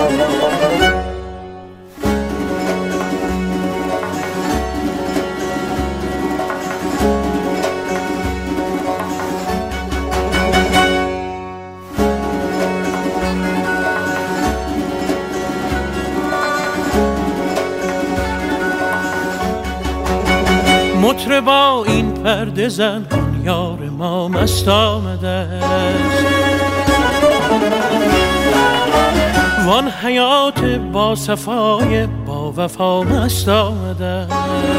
مطربا این پرده زن کن، یار ما مست آمده است. وان حیات با صفای با وفا مست آمده است.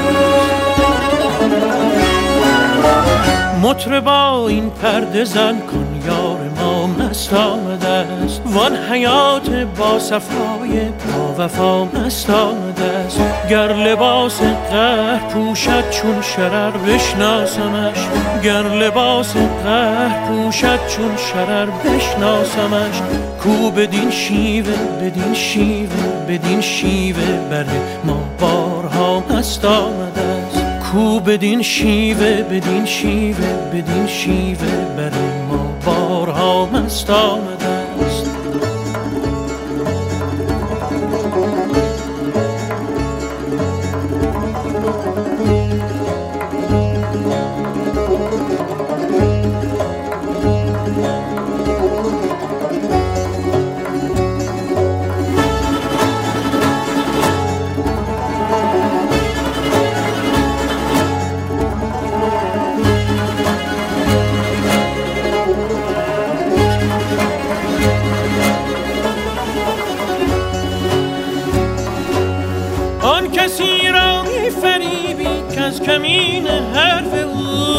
مطربا این پرده زن کن، یار ما مست آمده است. وان حیات با صفای با وفا مست آمده است. گر لباس قهر پوشد چون شرر بشناسمش، گر لباس قهر پوشد چون شرر بشناسمش. کو بدین شیوه بدین شیوه بدین شیوه بر ما بارها مست آمده است. کو بدین شیوه بدین شیوه بدین شیوه بر ما بارها مست آمده است. آن کسی را می فریبی که از کمین حرف او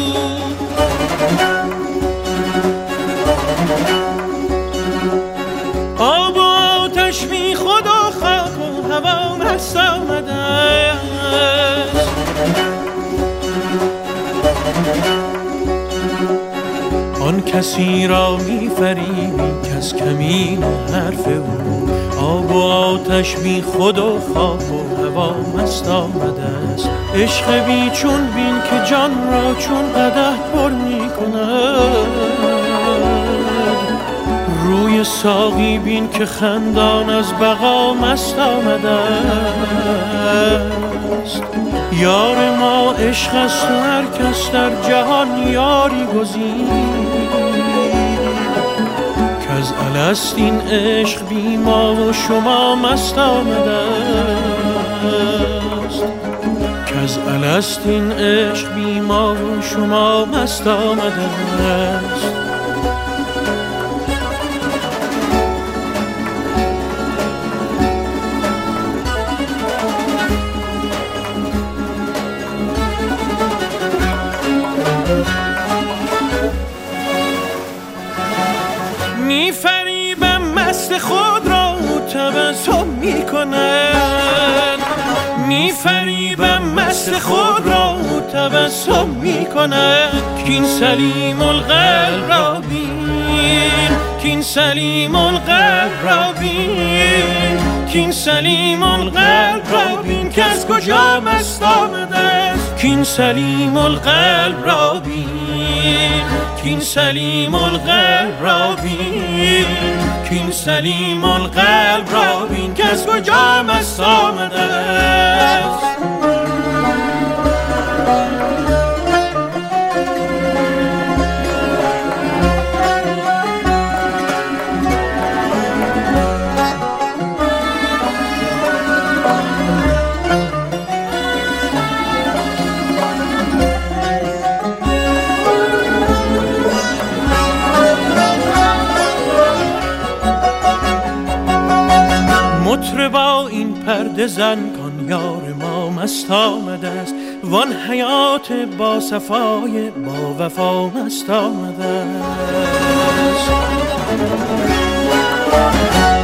آب و آتش بی خود و خاک و هوا مست آمده است. آن کسی را می فریبی که از کمین حرف او آب و آتش بی خود و خاک و هوا مست آمده است. عشق بی چون بین که جان را چون قدح پر می کند. روی ساقی بین که خندان از بقا مست آمده است. یار ما عشق است و هر کس در جهان یاری گزید. از الست این عشق بی ما و شما مست آمده است. کز الست این عشق بی ما و شما مست آمده است. می فریبم مست خود را تبسم می کند. می فریبم مست خود را تبسم می کند. کین سلیم القلب را بین، کین سلیم القلب را بین، کین سلیم القلب را بین که از کجا مست آمده است. کین سلیم القلب را بین، کین سلیم القلب را بین، کین سلیم القلب را بین که از کجا مست آمده است. مطربا این پرده زن کن، یار ما مست آمده است. وان حیات با صفای با وفا مست آمده است.